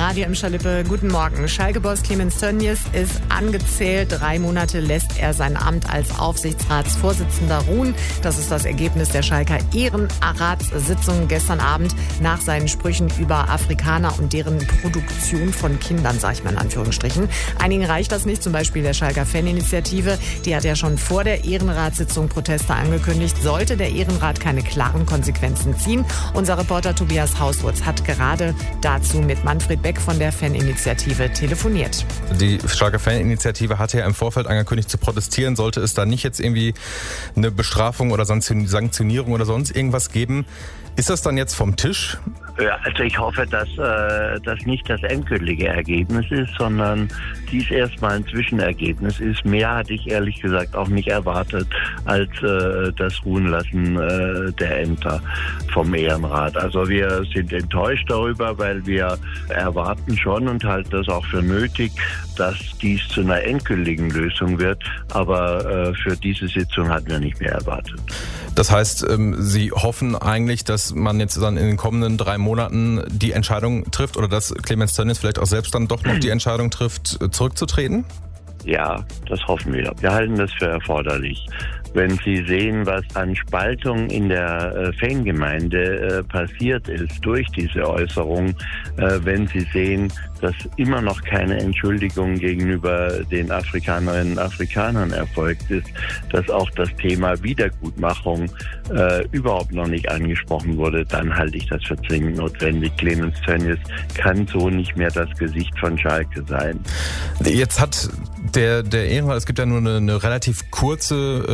Radio im Schalippe. Guten Morgen. Schalke-Boss Clemens Tönnies ist angezählt. 3 Monate lässt er sein Amt als Aufsichtsratsvorsitzender ruhen. Das ist das Ergebnis der Schalker Ehrenratssitzung gestern Abend nach seinen Sprüchen über Afrikaner und deren Produktion von Kindern, sage ich mal in Anführungsstrichen. Einigen reicht das nicht, zum Beispiel der Schalker Faninitiative. Die hat ja schon vor der Ehrenratssitzung Proteste angekündigt. Sollte der Ehrenrat keine klaren Konsequenzen ziehen. Unser Reporter Tobias Hauswurz hat gerade dazu mit Manfred Beck von der Faninitiative telefoniert. Die Schalker Faninitiative hatte ja im Vorfeld angekündigt zu protestieren. Sollte es da nicht jetzt irgendwie eine Bestrafung oder Sanktionierung oder sonst irgendwas geben? Ist das dann jetzt vom Tisch? Ja, also ich hoffe, dass das nicht das endgültige Ergebnis ist, sondern dies erstmal ein Zwischenergebnis ist. Mehr hatte ich ehrlich gesagt auch nicht erwartet als das Ruhenlassen der Ämter vom Ehrenrat. Also wir sind enttäuscht darüber, weil wir erwarten schon und halten das auch für nötig, dass dies zu einer endgültigen Lösung wird. Aber für diese Sitzung hatten wir nicht mehr erwartet. Das heißt, Sie hoffen eigentlich, dass man jetzt dann in den kommenden 3 Monaten die Entscheidung trifft oder dass Clemens Tönnies vielleicht auch selbst dann doch noch die Entscheidung trifft, zurückzutreten? Ja, das hoffen wir. Wir halten das für erforderlich. Wenn Sie sehen, was an Spaltung in der Fangemeinde passiert ist durch diese Äußerung, wenn Sie sehen, dass immer noch keine Entschuldigung gegenüber den Afrikanerinnen und Afrikanern erfolgt ist, dass auch das Thema Wiedergutmachung überhaupt noch nicht angesprochen wurde, dann halte ich das für zwingend notwendig. Clemens Tönnies kann so nicht mehr das Gesicht von Schalke sein. Jetzt hat der Ehrenrat, es gibt ja nur eine relativ kurzes,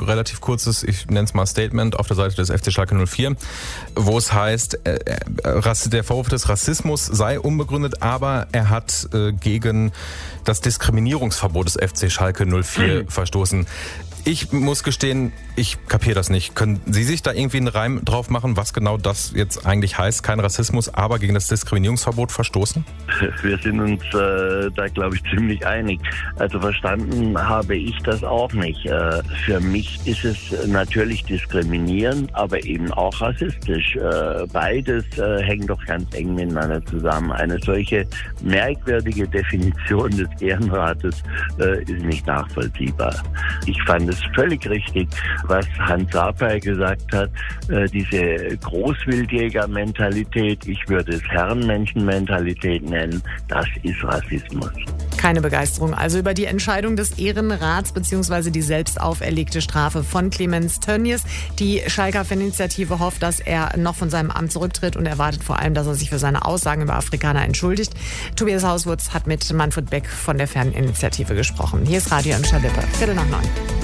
ich nenne es mal Statement auf der Seite des FC Schalke 04, wo es heißt, der Vorwurf des Rassismus sei unbegründet, aber er hat gegen das Diskriminierungsverbot des FC Schalke 04 verstoßen. Ich muss gestehen, ich kapiere das nicht. Können Sie sich da irgendwie einen Reim drauf machen, was genau das jetzt eigentlich heißt? Kein Rassismus, aber gegen das Diskriminierungsverbot verstoßen? Wir sind uns da, glaube ich, ziemlich einig. Also verstanden habe ich das auch nicht. Für mich ist es natürlich diskriminierend, aber eben auch rassistisch. Beides hängt doch ganz eng miteinander zusammen. Eine solche merkwürdige Definition des Ehrenrates ist nicht nachvollziehbar. Ich fand es völlig richtig, was Hans Sapai gesagt hat, diese Großwildjäger-Mentalität, ich würde es Herrenmenschen-Mentalität nennen, das ist Rassismus. Keine Begeisterung also über die Entscheidung des Ehrenrats bzw. die selbst auferlegte Strafe von Clemens Tönnies. Die Schalker Faninitiative hofft, dass er noch von seinem Amt zurücktritt und erwartet vor allem, dass er sich für seine Aussagen über Afrikaner entschuldigt. Tobias Hauswurz hat mit Manfred Beck von der Faninitiative gesprochen. Hier ist Radio im Schalippe, 8:45.